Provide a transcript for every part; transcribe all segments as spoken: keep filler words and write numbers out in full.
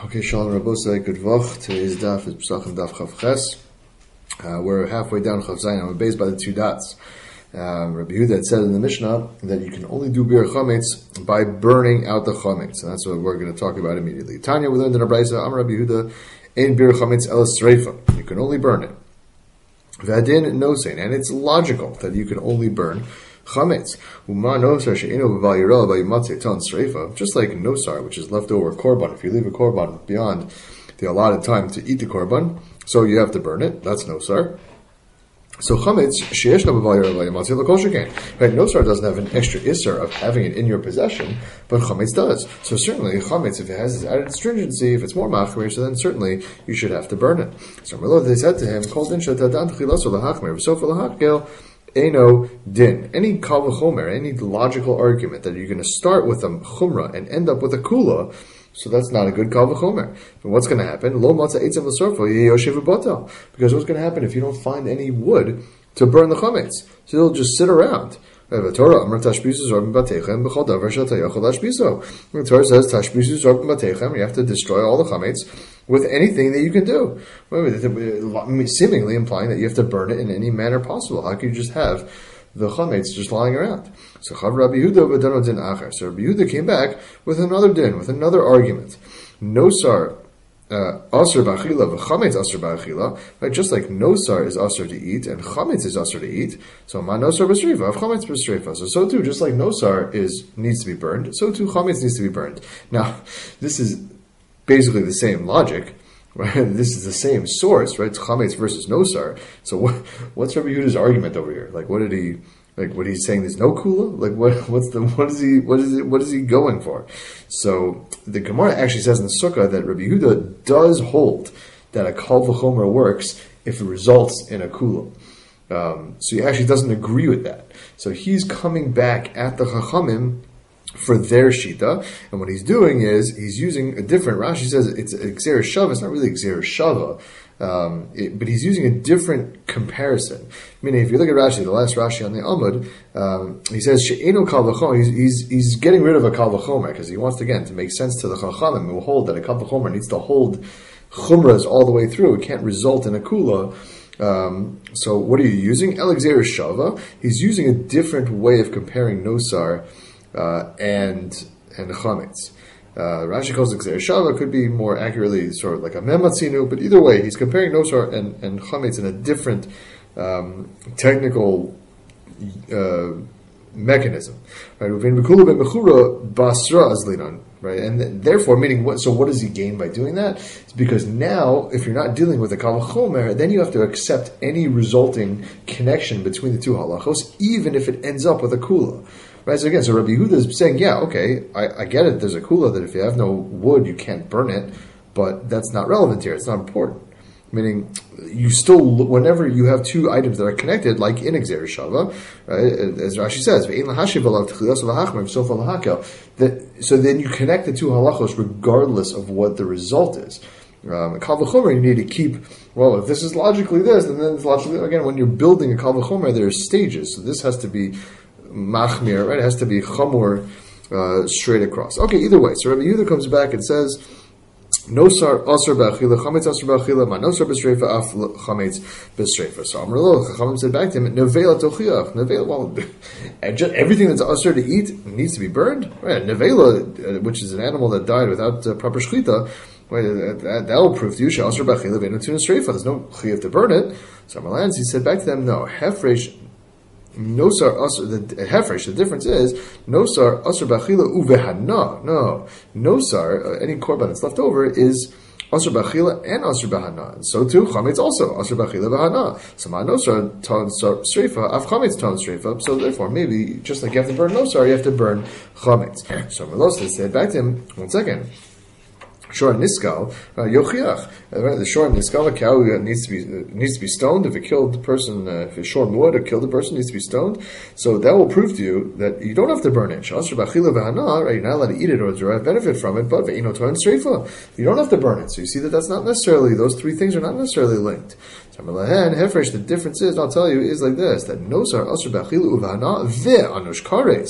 Okay, Shalom Rabosai, good vach. Today's daf is Pesachim Daf Chav Ches. Uh, we're halfway down Chav Zayin. I'm based by the two dots. Um, Rabbi Yehuda had said in the Mishnah that you can only do bir chametz by burning out the chametz, and that's what we're going to talk about immediately. Tanya, we learned in a brayso, Amar Rabbi Yehuda, ein bir chametz el sreifa. You can only burn it. V'adin no sein, and it's logical that you can only burn chametz. Uma nosar she'eno b'val yirah b'yimatzeh ton sreifa. Just like nosar, which is leftover korban. If you leave a korban beyond the allotted time to eat the korban, so you have to burn it. That's nosar. So chametz sheyesh no b'val yirah b'yimatzeh l'kol shekain. Right? Nosar doesn't have an extra isser of having it in your possession, but chametz does. So certainly chametz, if it has its added stringency, if it's more machmir, so then certainly you should have to burn it. So they said to him, "Kol din shetadan tchilaso lahachmir v'sofa lahakgel." Eno din. Any kal v'chomer, any logical argument that you're going to start with a chumrah and end up with a kula, so that's not a good kal v'chomer. But what's going to happen? Lo matzah eitzim l'sorfo yoshev v'batal. Because what's going to happen if you don't find any wood to burn the chametz? So it'll just sit around. The Torah says tashbisu zorb b'batechem. You have to destroy all the chametz with anything that you can do. Seemingly implying that you have to burn it in any manner possible. How can you just have the chametz just lying around? So Chav Rabbi Yehuda v'dano din acher. So Rabbi Yehuda came back with another din, with another argument. Nosar Asr b'achila v'chametz asr b'achila. Right, just like nosar is asr to eat and chametz is asr to eat. So ma nosar b'sreifa, chametz b'sreifa. So so too, just like nosar is needs to be burned, so too chametz needs to be burned. Now, this is basically the same logic. Right? This is the same source, right? It's chametz versus nosar. So what, what's Rabbi Yehuda's argument over here? Like, what did he? Like, what he's saying? There's no kula. Like, what? What's the? What is he? What is it? What is he going for? So the Gemara actually says in the Sukkah that Rabbi Yehuda does hold that a kal v'chomer works if it results in a kula. Um, so he actually doesn't agree with that. So he's coming back at the Chachamim for their shita, and what he's doing is he's using a different. Rashi says it's Gzeir Shava. It's not really Gzeir Shava. Um, it, but he's using a different comparison. Meaning, if you look at Rashi, the last Rashi on the Amud, um, he says she'enu kal v'chomer. He's, he's he's getting rid of a kal v'chomer because he wants again to make sense to the Chachamim who hold that a kal v'chomer needs to hold chumras all the way through. It can't result in a kula. Um, so, what are you using? El Gzeir Shava. He's using a different way of comparing nosar uh, and and chametz. Uh, Rashi calls it Gzeir Shava, could be more accurately sort of like a mematzinu, but either way, he's comparing nosar and, and chametz in a different um, technical uh, mechanism. Right? Right? And therefore, meaning what? So, what does he gain by doing that? It's because now, if you're not dealing with a kal v'chomer, then you have to accept any resulting connection between the two halachos, even if it ends up with a kula. Right, so again, so Rabbi Yehuda is saying, yeah, okay, I, I get it, there's a kula that if you have no wood, you can't burn it, but that's not relevant here, it's not important. Meaning, you still, whenever you have two items that are connected, like in Gzeir Shava, right, as Rashi says, that, so then you connect the two halachos regardless of what the result is. Um, kal v'chomer, you need to keep, well, if this is logically this, and then it's logically, again, when you're building a kal v'chomer, there are stages, so this has to be machmir, right? It has to be chamor uh, straight across. Okay, either way. So Rabbi Yehuda comes back and says, "Nosar asar b'achila, chametz asar b'achila, ma nosar b'sreifa af chametz b'sreifa." So Amar lo, Chachamim said back to him, "Nevela tochiach, nevela." Well, just everything that's asar to eat needs to be burned, right? Nevela, which is an animal that died without uh, proper shchita. Right, that, that will prove to you, she'asar b'achila ve'enu tuna sreifa. There's no chiyav to burn it. So Amar Lanz, he said back to them, "No, hefresh." Nosar asr, the hefresh, the difference is nosar asr b'achila uvehana. No, nosar, uh, any korban that's left over is asr b'achila and asr b'hana. And so too chametz also asr b'achila v'hana. So ma nosar ton sreifa, af chametz ton sreifa. So therefore, maybe just like you have to burn nosar, you have to burn chametz. So Melos said back to him, one second. Shor niskal yochiach. The shor niskal, a cow needs to be uh, needs to be stoned. If it killed the person, uh, if it shorn wood or killed the person, needs to be stoned. So that will prove to you that you don't have to burn it. Shasr b'achila v'hana, right? You're not allowed to eat it or derive benefit from it. But ve'ino to'en sreifa, you don't have to burn it. So you see that that's not necessarily; those three things are not necessarily linked. Hefresh, the difference is, I'll tell you, is like this: that nosar asr b'achila uv'hana ve'anush kares.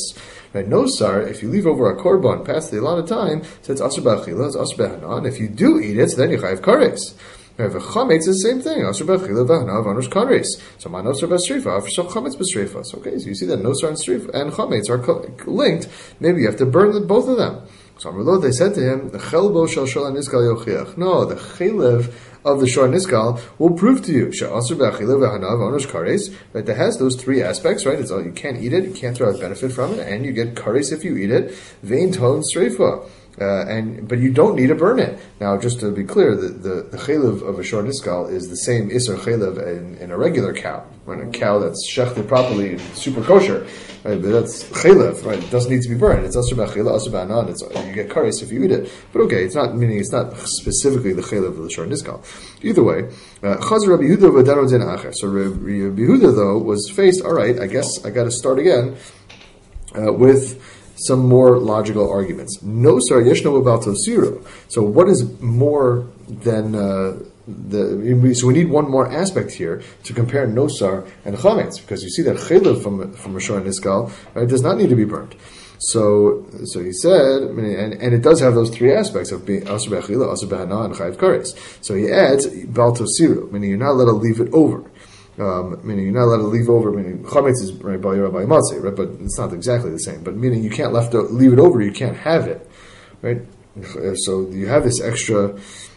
Right? No sar, if you leave over a korban past the allotted time, so it's asur b'achila, it's asur b'hana, and if you do eat it, so then you chayav kares. If a chametz is the same thing. Asur b'achila v'hana v'anush kares. So ma nosar b'sreifa, so chametz b'sreifa. So okay, so you see that nosar and sreifa and chametz are co- linked. Maybe you have to burn the, both of them. So Amrullah, they said to him, the chelbo shel shor niskal yochiach. No, the chelev of the shor niskal will prove to you. She'asur b'achila v'hana v'anush kares. Right, that has those three aspects. Right, it's all, you can't eat it, you can't throw out benefit from it, and you get kares if you eat it. Vein ton sreifa. Uh, and but you don't need to burn it. Now, just to be clear, the the, the chelev of a shor niskal is the same iser chelev in, in a regular cow. When a cow that's shechted properly, super kosher, right? But that's chelev, right? It doesn't need to be burned. It's asur b'achila, asur b'hanan. It's you get kares if you eat it. But okay, it's not meaning it's not specifically the chelev of the shor niskal. Either way, chazar Rabbi Yehuda v'daro din acher. So Rabbi Yehuda though was faced. All right, I guess I got to start again uh, with some more logical arguments. No sar yeshno about tosiro. So what is more than uh, the? So we need one more aspect here to compare nosar and chametz, because you see that chelev from from a shor niskal, right, does not need to be burned. So, so he said, and, and it does have those three aspects of being asur b'achila, asur b'hana, and chayav kares. So he adds bal tosiro, meaning you're not allowed to leave it over. Um, meaning you're not allowed to leave over. Meaning chametz is right by your by matzeh, right? But it's not exactly the same. But meaning you can't left leave it over. You can't have it, right? So you have this extra.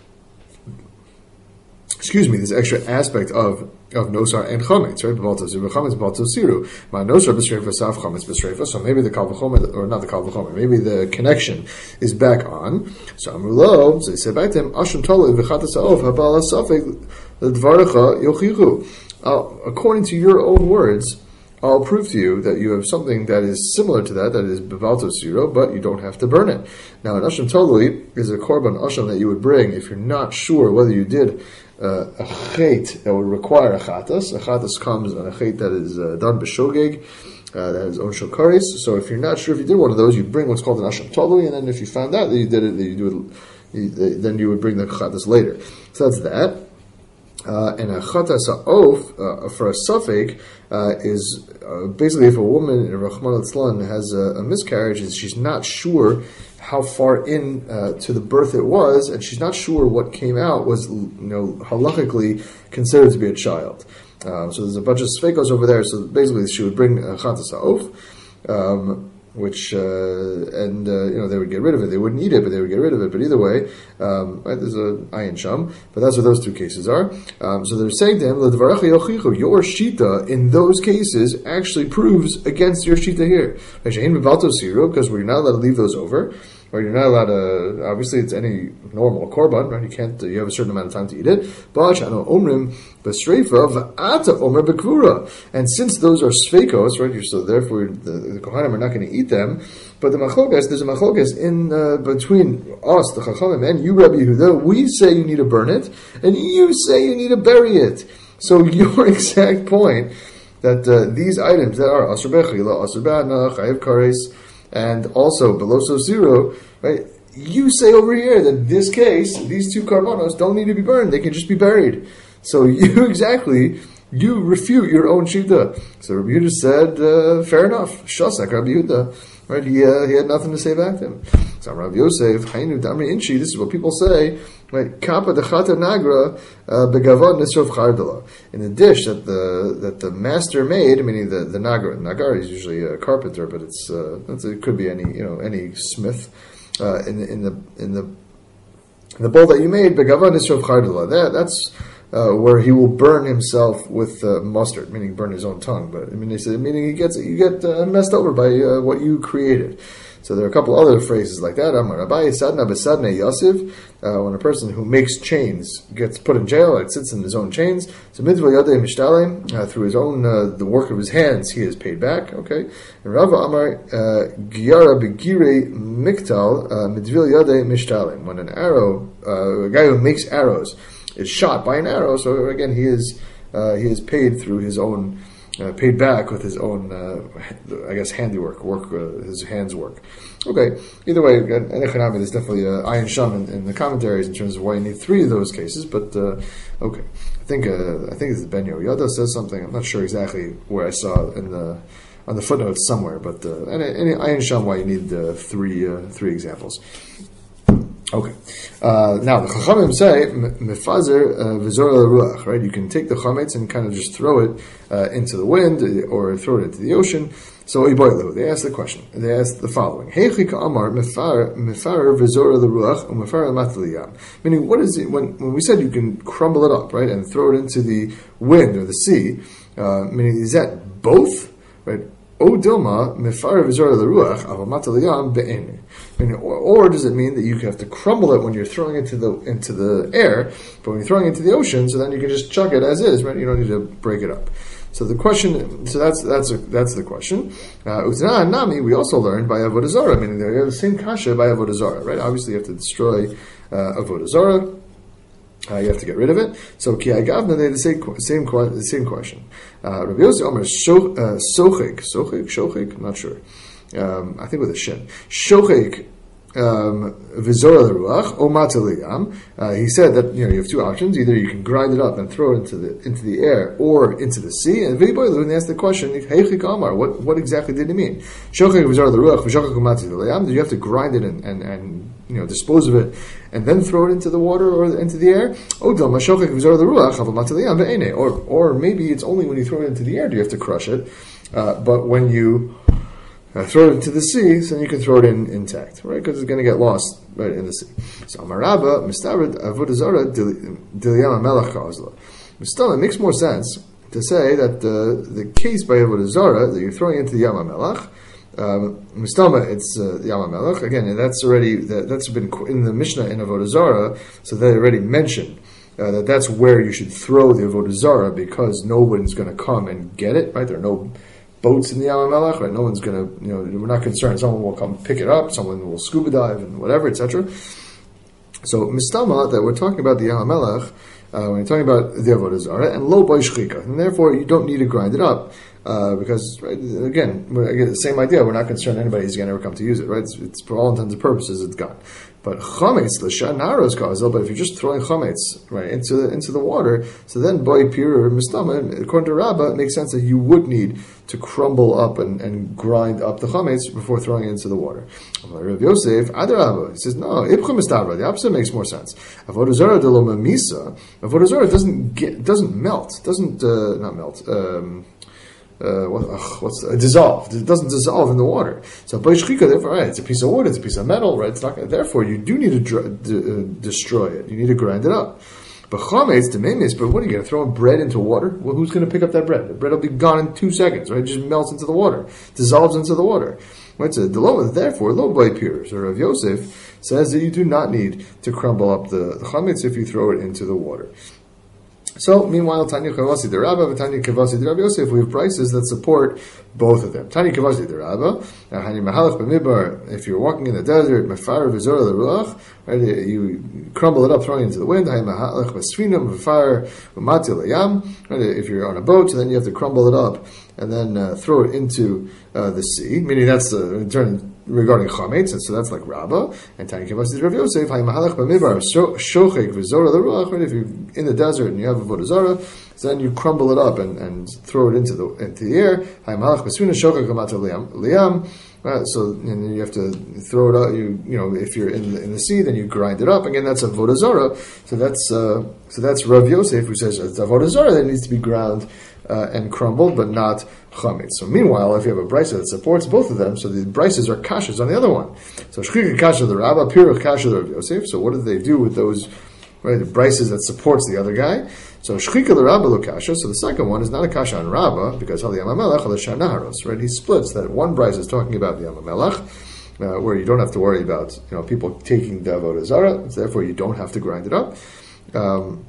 Excuse me, this extra aspect of of nosar and chametz, right? Chametz balto siru. Ma nosar b'shreifa saf chametz b'shreifa. So maybe the kal v'chomer, or not the kal v'chomer, maybe the connection is back on. So amrulo, so they said back to him, ashum tolu v'chatas ha'of habal ha'safek l'dvarecha yochichu. Uh, according to your own words, I'll prove to you that you have something that is similar to that, that is bevalto siro, but you don't have to burn it. Now, an asham tolui is a korban asham that you would bring if you're not sure whether you did uh, a chet that would require a chatas. A chatas comes on a chet that is uh, done b'shogeg, uh, that is on shokaris. So if you're not sure if you did one of those, you bring what's called an asham tolui, and then if you found out that you did it, that you do it, you, then you would bring the chatas later. So that's that. Uh, and a chatas ha'of uh, for a suffix uh, is uh, basically if a woman in Rahman al-Tzlan has a, a miscarriage and she's not sure how far in uh, to the birth it was, and she's not sure what came out was, you know, halachically considered to be a child. Uh, so there's a bunch of sfeikos over there. So basically, she would bring a chatas ha'of. Um, which, uh, and, uh, you know, they would get rid of it. They wouldn't eat it, but they would get rid of it. But either way, um, right, there's a ayin sham, but that's what those two cases are. Um, so they're saying to him, your shita in those cases actually proves against your shita here. Because we're not allowed to leave those over. Or you're not allowed to, obviously it's any normal korban, right? You can't, you have a certain amount of time to eat it. And since those are sveikos, right, so therefore the, the kohanim are not going to eat them, but the machlokas, there's a machlokas in, uh, between us, the chachamim, and you, Rabbi Yehuda, we say you need to burn it, and you say you need to bury it. So your exact point, that uh, these items that are asur b'chila, asur b'hana, chayav kares, and also below so zero, right? You say over here that this case, these two karbanos don't need to be burned; they can just be buried. So you exactly you refute your own shita. So Rabbi Yehuda said, uh, "Fair enough." Shasak Rabbi Yehuda, right? He uh, he had nothing to say back to him. So Rabbi Yosef, Hainu Damri Inchi. This is what people say. Right? Kappa dechata nagra begavon nisrov chardala. In the dish that the that the master made, meaning the the nagra. Nagar is usually a carpenter, but it's, uh, it's it could be any you know any smith. Uh, in, in the in the in the bowl that you made, begavon nisrov chardala. That that's uh, where he will burn himself with uh, mustard, meaning burn his own tongue. But I mean, they say, meaning he gets you get uh, messed over by uh, what you created. So there are a couple other phrases like that. Amar Abaye sadna besadne yasiv. When a person who makes chains gets put in jail, it sits in his own chains. So mitzvah yadei mishtalem, uh, through his own uh, the work of his hands, he is paid back. Okay. And Rava Amar giyara begire miktal mitzvah yadei mishtalem. When an arrow, uh, a guy who makes arrows, is shot by an arrow. So again, he is uh, he is paid through his own. Uh, paid back with his own, uh, I guess, handiwork, work, uh, his hands work. Okay, either way, in Echanami, there's definitely uh, ayin sham in, in the commentaries in terms of why you need three of those cases, but, uh, okay. I think, uh, I think it's Ben Yehoyada says something, I'm not sure exactly where I saw in the, on the footnotes somewhere. But uh, and, and I understand why you need uh, three uh, three examples. Okay. Uh, now the Chachamim say mefazer v'zora ruach. Right, you can take the chametz and kind of just throw it uh, into the wind or throw it into the ocean. So they ask the question. They ask the following: Heichi ka'amar mefar mefar v'zora l'ruach u'mefar l'mataliyam. Meaning, what is it when when we said you can crumble it up, right, and throw it into the wind or the sea? Uh, meaning, is that both, right? O dilma mefar v'zora l'ruach aval mataliyam be'eni. Or, or does it mean that you have to crumble it when you're throwing it into the into the air, but when you're throwing it into the ocean, so then you can just chuck it as is, right? You don't need to break it up. So the question, so that's that's a, that's the question. Utna nami, we also learned by avodah zarah, meaning they have the same kasha by avodah zarah, right? Obviously, you have to destroy uh, avodah zarah. Uh, you have to get rid of it. So ki agavna, they have the same same the same question. Uh, Rabbi Yossi Omer sochik sochik shochik, I'm not sure. Um, I think with a shin. Shochik v'zora l'ruach o mataliyam. He said that you know you have two options: either you can grind it up and throw it into the into the air, or into the sea. And V'yiboilu, and they asked the question: Heichik Amar, what what exactly did he mean? Shochik v'zora l'ruach v'shokik o mataliyam. Did you have to grind it and, and, and you know dispose of it and then throw it into the water or into the air? Or or maybe it's only when you throw it into the air do you have to crush it, uh, but when you Uh, throw it into the sea, so then you can throw it in intact, right? Because it's going to get lost right in the sea. So Amarabba mistarid avodah zarah diliyam melach kazla. Mistama, it makes more sense to say that the the case by avodah zarah that you're throwing into the yam melach. Mistama, um, it's uh, yam melach again, and that's already that, that's been in the Mishnah in avodah zarah, so they already mentioned. Uh, that that's where you should throw the avodah zarah because no one's going to come and get it, right? There are no boats in the Yam HaMelech, right? No one's going to, you know, we're not concerned. Someone will come pick it up, someone will scuba dive and whatever, et cetera. So, mistama, that we're talking about the Yam HaMelech, uh, when you're talking about the avodah zarah, and lo by shchika, and therefore you don't need to grind it up, uh, because, right, again, again, the same idea, we're not concerned anybody's going to ever come to use it, right? It's, it's for all intents and purposes, it's gone. But chametz l'shan naros kazel. But if you're just throwing chametz right into the into the water, so then boy pure mistama. According to Rabbah, it makes sense that you would need to crumble up and, and grind up the chametz before throwing it into the water. Rav Yosef adarabba, he says no. Ibcha mistavra. The opposite makes more sense. Avodah zarah de lo mamisa. Avodah zarah doesn't get doesn't melt. Doesn't uh, not melt. Um, Uh, what, ugh, what's uh, dissolved? It doesn't dissolve in the water. So, therefore, right, it's a piece of wood, it's a piece of metal, right? It's not. Therefore, you do need to dr- d- uh, destroy it. You need to grind it up. But chametz, the mamis, but what are you going to throw bread into water? Well, who's going to pick up that bread? The bread will be gone in two seconds, right? It just melts into the water, dissolves into the water. Right? So, therefore, lo by pure. So, Rav Yosef says that you do not need to crumble up the, the chametz if you throw it into the water. So, meanwhile, Tanya Kavasi the Rabbah and Tanya Kavasi the Rabbi Yosef, we have prices that support both of them. Tanya Kavasi the Rabbah, Hani Mahalach b'Midbar, if you're walking in the desert, Mefar v'Zora l'Ruach, right, you crumble it up, throwing it into the wind, Hani Mahalach b'Sfinam, Mefar v'Mati l'Yam, right, if you're on a boat, so then you have to crumble it up and then uh, throw it into uh, the sea, meaning that's uh, in turn regarding chametz, and so that's like Rabbah and Tanya Kavasi Rav Yosef. Hay mahalach b'midbar shochek v'zora l'ruach. Right, if you're in the desert and you have avodah zarah, so then you crumble it up and, and throw it into the into the air. Hay mahalach b'sfina shochek v'mata liam. Right, so and then you have to throw it out. You you know if you're in the, in the sea, then you grind it up. Again, that's avodah zarah. So that's uh, so that's Rav Yosef who says it's avodah zarah that needs to be ground uh, and crumbled, but not chametz. So meanwhile, if you have a brisa that supports both of them, so the brises are kashas on the other one. So shchika kasha the Rabbah, piruch kasha the Rav Yosef. So what do they do with those, right, the brises that supports the other guy? So shchika the Rabbah lo kasha. So the second one is not a kasha on Rabbah because hal Yam HaMelech hal shanaharos. Right, he splits that one brise is talking about the Yam HaMelech, uh, where you don't have to worry about you know people taking the avodah zarah. Therefore, you don't have to grind it up. Um,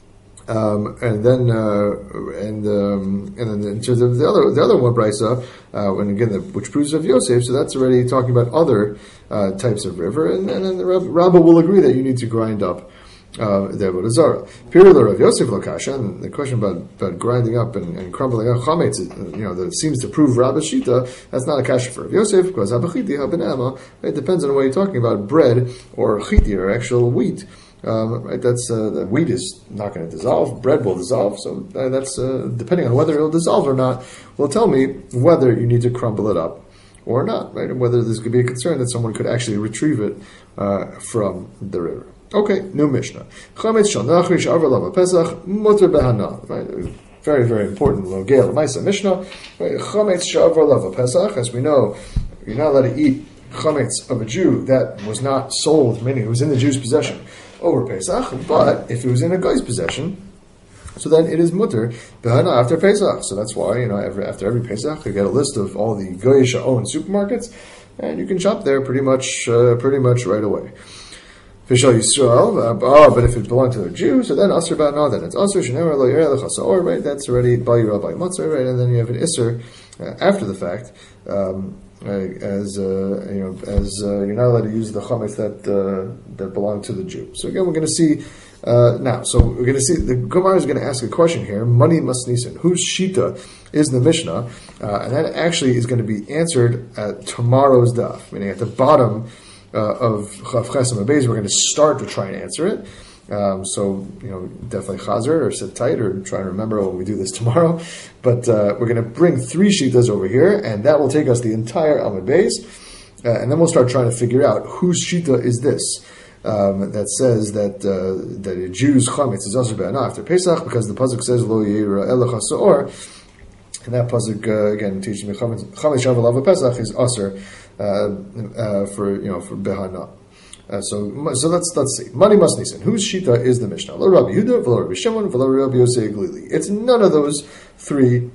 Um, and then, uh, and um, and then in terms of the other, the other one brisa, uh, and again, the, which proves of Yosef, so that's already talking about other uh, types of river, and, and then the Rabbah will agree that you need to grind up uh, the avodah zarah. Period of Yosef lokasha, and the question about, about grinding up and, and crumbling up chametz, you know, that seems to prove Rabbah's shita. That's not a kasha for Yosef because habachiti habenema. It depends on what you're talking about, bread or chiti or actual wheat. Um, right, that's uh, the wheat is not going to dissolve. Bread will dissolve. So uh, that's uh, depending on whether it will dissolve or not, will tell me whether you need to crumble it up or not, right? And whether there's going to be a concern that someone could actually retrieve it uh, from the river. Okay, new Mishnah. Chametz shel nachri she'avar alav Pesach muter behana. Right, very very important. Logel Maisa Mishnah. Chametz she'avar alav Pesach, as we know, you're not allowed to eat chametz of a Jew that was not sold, meaning it was in the Jew's possession over Pesach, but if it was in a guy's possession, so then it is mutter behana after Pesach. So that's why, you know, every, after every Pesach, you get a list of all the goyish owned supermarkets, and you can shop there pretty much, uh, pretty much right away. Vishal Yisrael, oh, but if it belonged to a Jew, so then Asr Ba'na, then it's Asr, Shenemar Lo Yireh Lecha Sa'or, right? That's already Ba Yireh Ba Matzah, right? And then you have an Isser uh, after the fact, um, uh, as uh, you know, as uh, you're not allowed to use the chametz that uh, that belong to the Jew. So again, we're going to see uh, now. So we're going to see the Gemara is going to ask a question here. Money must nisan. Whose shita is the Mishnah? Uh, and that actually is going to be answered at tomorrow's daf, meaning at the bottom. Uh, of Chav Chesem Abayz, we're going to start to try and answer it. Um, so, you know, definitely chazer or sit tight or try and remember when we do this tomorrow. But uh, we're going to bring three shitas over here, and that will take us the entire Amud Beis. Uh, and then we'll start trying to figure out whose shita is this um, that says that uh, that a Jew's chametz is asur be'ana after Pesach, because the pasuk says lo yireh elecha sa'or. And that pasuk uh, again teaches me chametz shav alav Pesach is asur. Uh, uh, for you know for behana, uh, so so let's let's see. Money must nisan. Whose shita is the Mishnah? Lo Rabbi Yehuda, v'lo Rabbi Shimon, v'lo Rabbi Yosei Glili. It's none of those three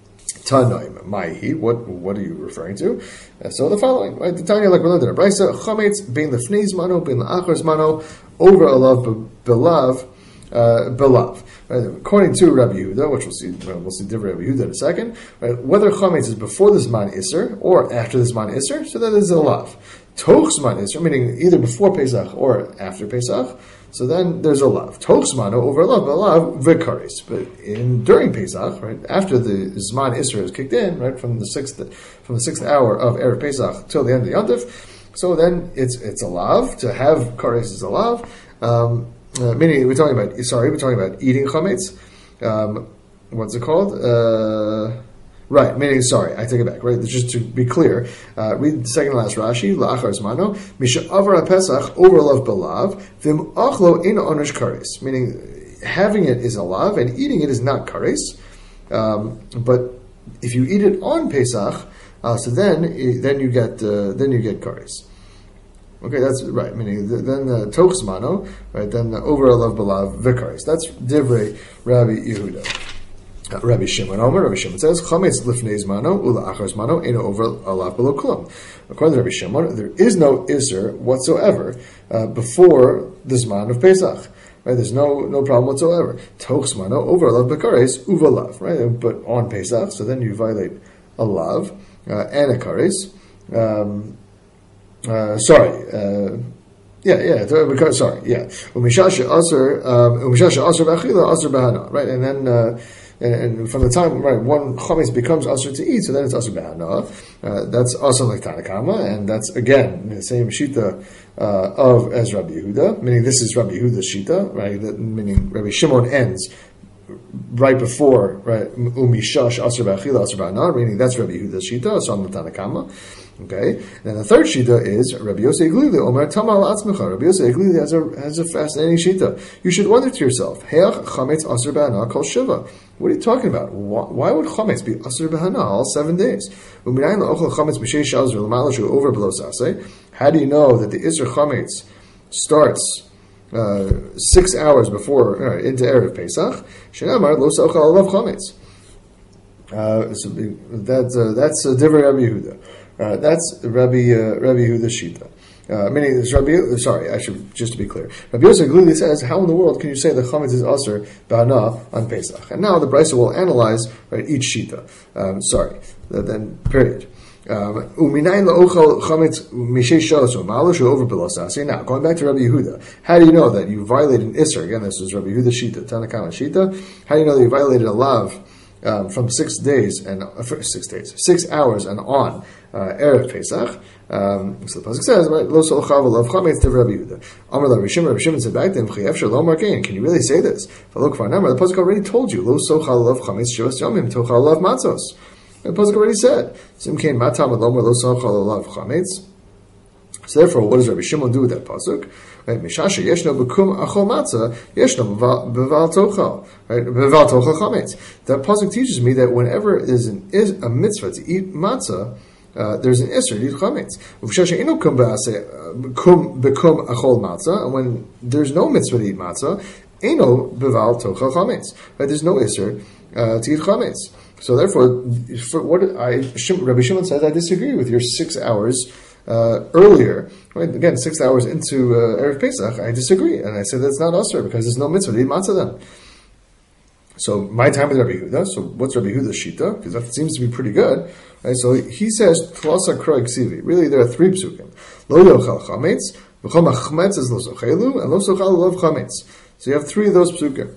Tanaim. Ma'hi. What what are you referring to? Uh, so the following, right? The Tanya, like we learned in a brayso, chametz bein lefnei zmano, bein la'achar zmano, over alav belav uh, belav. Right, according to Rabbi Yehuda, which we'll see, we'll see different Rabbi Yehuda in a second, right, whether chametz is before the Zman Isser or after the Zman Isser, so that is a lav. Toch Zman Isser, meaning either before Pesach or after Pesach, so then there's a lav. Toch Zmano over a lav, a lav v'karis. But in during Pesach, right, after the Zman Isser is kicked in, right, from the sixth from the sixth hour of Erev Pesach till the end of the Yontif, so then it's it's a lav to have karis is a lav. Um, Uh, meaning, we're talking about, sorry, we're talking about eating chametz. Um, what's it called? Uh, right, meaning, sorry, I take it back, right? Just to be clear, uh, read the second to last Rashi, la'achar zmano, misha avar ha-pesach, over lav belav, vim achlo in onesh kares. Meaning, having it is a lav, and eating it is not kares. Um, but if you eat it on Pesach, uh, so then, then you get, uh, then you get kares. Okay, that's right. Meaning then the toch zmano, right? Then the over alav belav vikaris. That's divrei Rabbi Yehuda. Uh, Rabbi Shimon Omer. Rabbi Shimon says chametz lifnei zmano ula achar zmano eno over alav below klum. According to Rabbi Shimon, there is no iser whatsoever uh, before the zman of Pesach. Right? There's no no problem whatsoever. Toch zmano over alav vikaris uvalav. Right? But on Pesach, so then you violate a lav uh, and a kares. Um, Uh, sorry, uh, yeah, yeah, because, sorry, yeah. Umishasha asur, umishasha asur b'achila, asur b'hana, right? And then, uh, and, and from the time, right, one chametz becomes asur to eat, so then it's asur b'hana. Uh, that's asur like Tanakama, and that's again the same shita uh, of as Rabbi Yehuda, meaning this is Rabbi Yehuda's shita, right? That, meaning Rabbi Shimon ends right before, right, umishash asur b'achila, asur b'hana, meaning that's Rabbi Yehuda's shita, asur like Tanakama. Okay, and then the third shita is Rabbi Yosei Glili. Omer Tamal Atzmecha. Rabbi Yosei Glili has a has a fascinating shita. You should wonder to yourself, Heach chametz asur b'hana kol shiva. What are you talking about? Why, why would chametz be asur b'hana all seven days? U'minayin la'ochel chametz b'shei shaz v'l'malashu over below saseh. How do you know that the isur chametz starts uh, six hours before uh, into erev Pesach? Shenamar lo sa'ochel alav chametz. Uh, so that uh, that's a uh, different Rabbi Yehuda. Uh, that's Rabbi uh, Rabbi Yehuda shita. Uh, meaning, it's Rabbi. Sorry, I should just to be clear. Rabbi Yosef Glili says, "How in the world can you say the chametz is aser b'hana on Pesach?" And now the brayso will analyze right each shita. Um, sorry, then period. Uminayin la'ochel chametz mishei shalos u'malash over below saseh. Now, going back to Rabbi Yehuda, how do you know that you violated an iser? Again, this is Rabbi Yehuda shita, Tanakama shita. How do you know that you violated a lav? um, from six days and uh, six days, six hours and on uh, erev Pesach. Um, so the pasuk says, right, "Lo solcha v'lo chametz to Rabbi Yehuda." Amar la Rabbi Shimon. Rabbi Shimon said back to him, "Chiyef shalom markein." Can you really say this? V'lo kvar namar. The pasuk already told you, "Lo solcha v'lo chametz shivas yomim tocha v'lo matzos." The pasuk already said, "Simkein matam v'lo lo solcha v'lo chametz." So therefore, what does Rabbi Shimon do with that pasuk? Right, Mishasha yeshno bekum achol matzah yeshno beval tochal. Right, beval tochal chametz. That pasuk teaches me that whenever there's an is a mitzvah to eat matzah, uh, there's an isser to eat chametz. Mishasha ino kum bekum bekum achol matzah, and when there's no mitzvah to eat matzah, ino beval tochal chametz. Right, there's no isser uh, to eat chametz. So therefore, for what I Rabbi Shimon says, I disagree with your six hours. Uh, earlier, right? Again, six hours into uh, Erev Pesach, I disagree, and I said that's not usher because there's no mitzvah to eat matzah then. So my time with Rabbi Yehuda. So what's Rabbi Yehuda's shita? Because that seems to be pretty good, right? So he says tlasa kroig sivi. Really, there are three psukim: lo yochal chametz, v'chol machmetz is lo sochelu, and lo sochal lov chametz. So you have three of those psukim.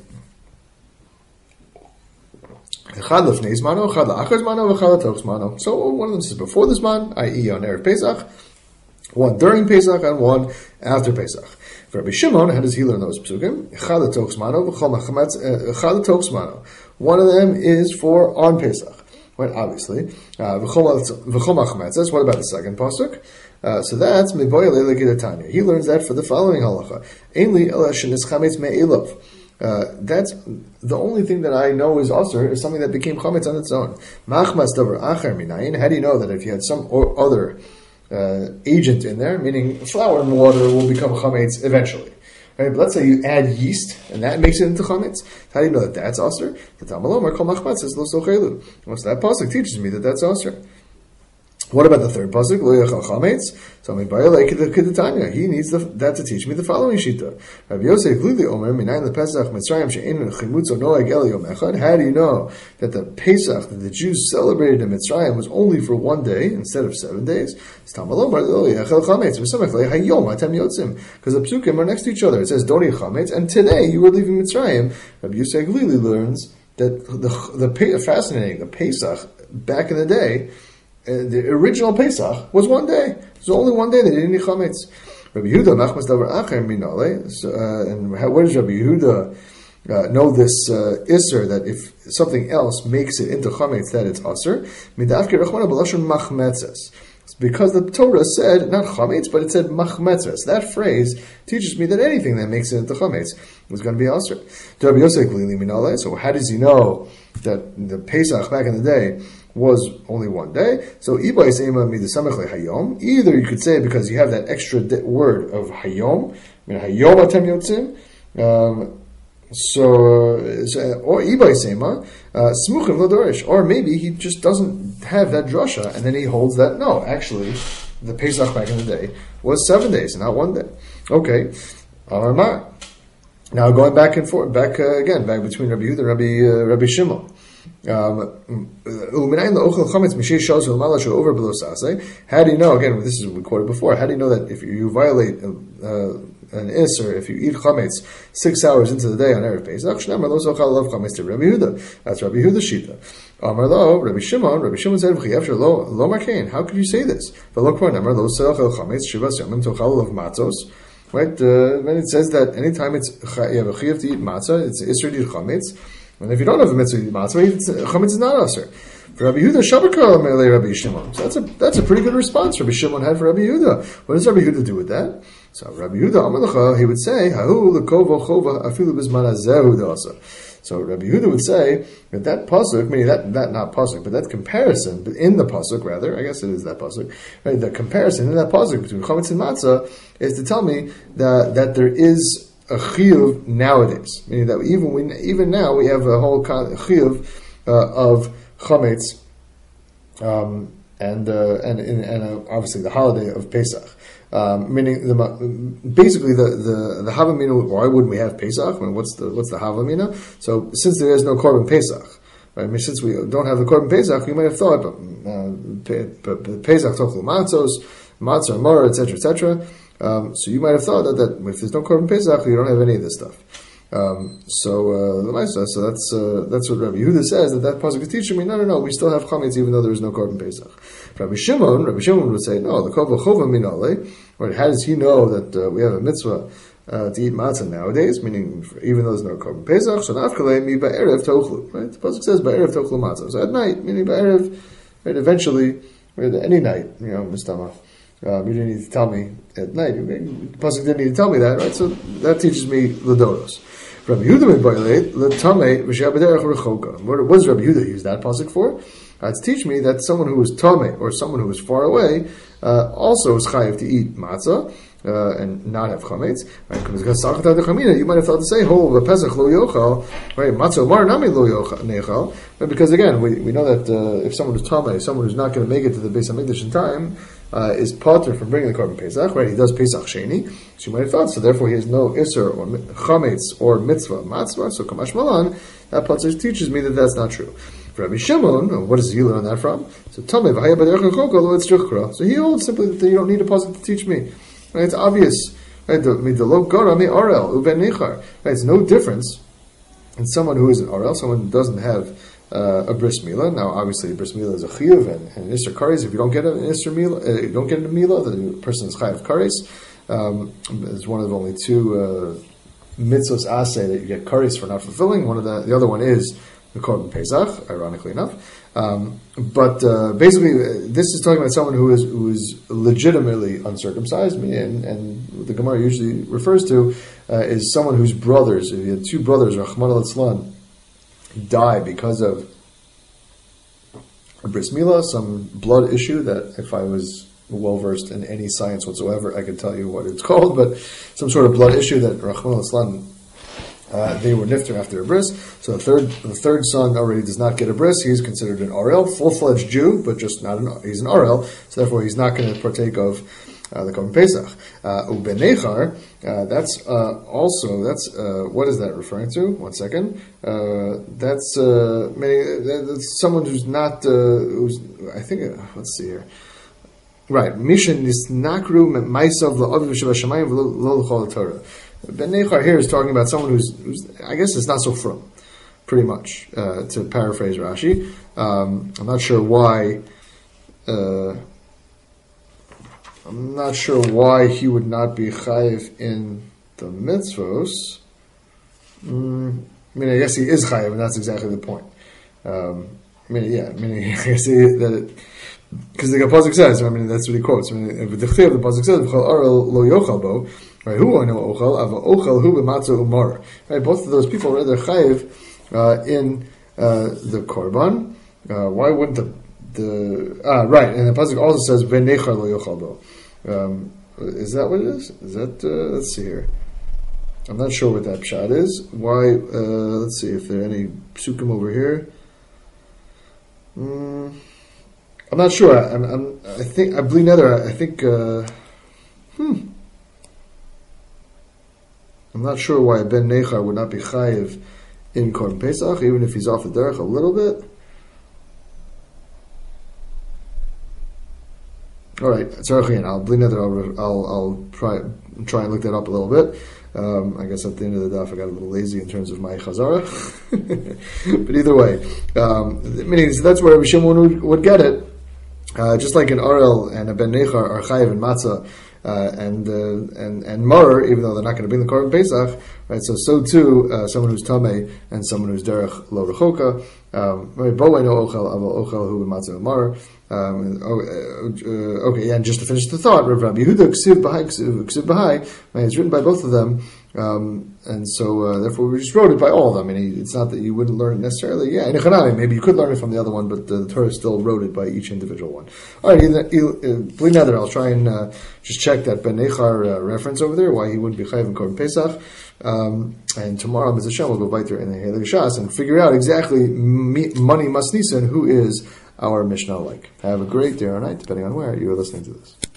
Echad lefnei zmano, echad la'achar zmano, v'echad la'toch zmano. So one of them says before the zman, that is on Erev Pesach, one during Pesach, and one after Pesach. For Rabbi Shimon, how does he learn those psukim? Echad la'toch zmano, v'chol machametz, echad la'toch zmano. One of them is for on Pesach. Right, obviously. V'chol machametz. What about the second pasuk? Uh, so that's miboy le'legidatanya. He learns that for the following halacha. Ainli elashin is chametz me'elov. Uh, that's the only thing that I know is usher is something that became chametz on its own. Machmas davar acher minayin. How do you know that if you had some or other uh, agent in there, meaning flour and water, will become chametz eventually? Right? But let's say you add yeast and that makes it into chametz. How do you know that that's usher? The Talmud kol machmas is lo sochelu. What's that pasuk teaches me that that's usher? What about the third pasuk? Lo yachal chametz. So I mean, he needs the, that to teach me the following shita. Rabbi Yosef Glili Omer Minayin lePesach Mitzrayim she'ein chimutzo noeg el yom echad. How do you know that the Pesach that the Jews celebrated in Mitzrayim was only for one day instead of seven days? Because the psukim are next to each other. It says don't eat chametz, and today you were leaving Mitzrayim. Rabbi Yosef Glili learns that the the fascinating the Pesach back in the day. Uh, the original Pesach was one day. It was only one day they didn't eat chametz. Rabbi Yehuda machmas davar acher minale. And how, where does Rabbi Yehuda uh, know this uh, isser that if something else makes it into chametz that it's aser? Midafke rachmana b'lashon machmetzes. Because the Torah said not chametz, but it said machmetzes. That phrase teaches me that anything that makes it into chametz is going to be aser. Rabbi Yosef glili minale. So how does he know that the Pesach back in the day was only one day? So either you could say because you have that extra word of hayom, I mean hayom atem yotzim. Um, so, so or ibay sema smuchim l'dorish, or maybe he just doesn't have that drasha, and then he holds that no, actually, the Pesach back in the day was seven days, not one day. Okay, Amar. Now going back and forth, back uh, again, back between Rabbi Yehuda and Rabbi uh, Rabbi Shimon. Um, how do you know, again, this is what we quoted before, how do you know that if you violate uh, an isser, if you eat chametz six hours into the day on Erev Pesach, that's Rabbi Yehuda's shita. Amar lo, Rabbi Shimon, Rabbi Shimon said, lo markein, how could you say this? Right, uh, when it says that anytime it's you have a chiyuv to eat matzah, it's isser to eat chametz. And if you don't have a mitzvah to eat matzah, chametz is not usher. For Rabbi Yehuda, shabakal melei Rabbi Shimon. So that's a that's a pretty good response Rabbi Shimon had for Rabbi Yehuda. What does Rabbi Yehuda do with that? So Rabbi Yehuda Amalacha, he would say, Hahu lekovo chova afilu bizman hazehu da'asa. So Rabbi Yehuda would say that that pasuk, meaning that that not pasuk, but that comparison, but in the pasuk rather, I guess it is that pasuk, right? The comparison in that pasuk between chametz and matzah is to tell me that that there is a chiyuv nowadays, meaning that even we, even now we have a whole chiyuv uh, of chametz, um, and uh, and and, and uh, obviously the holiday of Pesach. Um, meaning, the, basically, the the the Havamina. Why wouldn't we have Pesach? I mean, what's the what's the Havamina? So, since there is no Korban Pesach, right? I mean, since we don't have the Korban Pesach, you might have thought, but uh, Pesach tochlu matzos, matzah, mara, et cetera, et cetera. Um, so you might have thought that, that if there's no Korban Pesach, you don't have any of this stuff. Um, so uh, the Maisa, so that's uh, that's what Rabbi Yehuda says, that that pasuk is teaching me. No, no, no, we still have chametz even though there is no korban pesach. Rabbi Shimon, Rabbi Shimon would say, no, the kova chova minale. Right? How does he know that uh, we have a mitzvah uh, to eat matzah nowadays? Meaning, even though there's no korban pesach, so nafkalei mi ba'erev tochlu. Right? The pasuk says ba'erev tochlu matzah. So at night, meaning ba'erev, right? Eventually, right, any night, you know, mistama. Um, you didn't need to tell me at night. The pasuk didn't need to tell me that, right? So that teaches me ledoros. Rabbi Yehuda me'boilei l'tamei v'she'abaderech rechoka. What does Rabbi Yehuda use that pasuk for? Uh, to teach me that someone who is tamei or someone who is far away uh, also is chayiv to eat matzah uh, and not have chametz. Right? You might have thought to say, "Ho pesach lo yochal," right? Matzah mar nami lo yochal. Because again, we we know that uh, if someone is tamei, someone who's not going to make it to the Beis Hamikdash in time, Uh, is potter from bringing the korban pesach, right? He does pesach sheni, so you might have thought, so therefore he has no iser or chametz or mitzvah matzvah. So kamash malan, that pasuk teaches me that that's not true. For Rabbi Shimon, what does he learn that from? So tamei v'haya b'derech rechoka lo etzrichra. So he holds simply that you don't need a pasuk to teach me. Right? It's obvious. Right? The the lo gara me arel uben nechar. Right? It's no difference in someone who is an arel, someone who doesn't have Uh, a bris milah. Now, obviously, a bris milah is a chiyuv and, and an isser kares. If you don't get an isser milah, uh, you don't get a milah, the person is chayav kares. Um, it's one of the only two uh, mitzvos aseh that you get kares for not fulfilling. One of the the other one is the korban pesach, ironically enough. Um, but uh, basically, this is talking about someone who is who is legitimately uncircumcised, and, and what the Gemara usually refers to uh, is someone whose brothers, if you had two brothers, Rachmana litzlan, die because of a bris milah, some blood issue that if I was well versed in any science whatsoever, I could tell you what it's called, but some sort of blood issue that Rachmana litzlan, uh, they were nifter after a bris. So the third, the third son already does not get a bris. He's considered an Arel, full-fledged Jew, but just not an, he's an Arel, so therefore he's not going to partake of Uh, the korban pesach. Uh, Uben nechar, uh, that's uh, also, that's, uh, what is that referring to? One second. Uh, that's, uh, that's someone who's not, uh, who's, I think, uh, let's see here. Right. Mishan nisnakru maisav la'aviv shabashamayim v'lo l'chol Torah. Ben nechar here is talking about someone who's, who's, I guess is not so from, pretty much, uh, to paraphrase Rashi. Um, I'm not sure why, uh, I'm not sure why he would not be chayiv in the mitzvos. Mm, I mean, I guess he is chayiv, and that's exactly the point. Um, I mean, yeah, I mean, I guess he, that because the pasuk says, I mean, that's what he quotes. I mean, the chiyuv of the pasuk says, "V'chol arel lo yochal bo." Right? Who I know ochal, ava ochal hu b'matzah umar. Right? Both of those people are rather chayiv uh, in uh, the korban. Uh, why wouldn't the The ah right, and the pasuk also says v'nechar lo yochal bo. Um, is that what it is? Is that uh, let's see here. I'm not sure what that pshat is. Why? Uh, let's see if there are any psukim over here. Mm, I'm not sure. I, I'm, I'm, I think I believe nether. I think. Uh, hmm. I'm not sure why Ben Nechar would not be chayiv in korban pesach, even if he's off the derech a little bit. All right, I'll believe that I'll, I'll I'll try try and look that up a little bit. Um, I guess at the end of the daf I got a little lazy in terms of my chazara, but either way, um, meaning so that's where Rabbi Shimon would, would get it. Uh, just like an Arel and a Ben Nechar are chayiv and matzah uh, and uh, and and mar, even though they're not going to be in the korban pesach, right? So so too, uh, someone who's tamei and someone who's derech lo rechoka. Bo no ochel aval ochel hu b'matzah mar. Um, uh, okay, yeah, and just to finish the thought, Rav Rabbi Yehuda ksiv b'hai ksiv b'hai, it's written by both of them, um, and so uh, therefore we just wrote it by all of them. And he, it's not that you wouldn't learn it necessarily. Yeah, in Echanami, maybe you could learn it from the other one, but the, the Torah still wrote it by each individual one. All right, bli neder, I'll try and uh, just check that Ben Nechar uh, reference over there, why he wouldn't be chayiv in korban pesach. Um, and tomorrow, Miz Hashem, we'll go weiter in the Heilig Shas and figure out exactly money masnisan who is our Mishnah like. Have a great day or night, depending on where you are listening to this.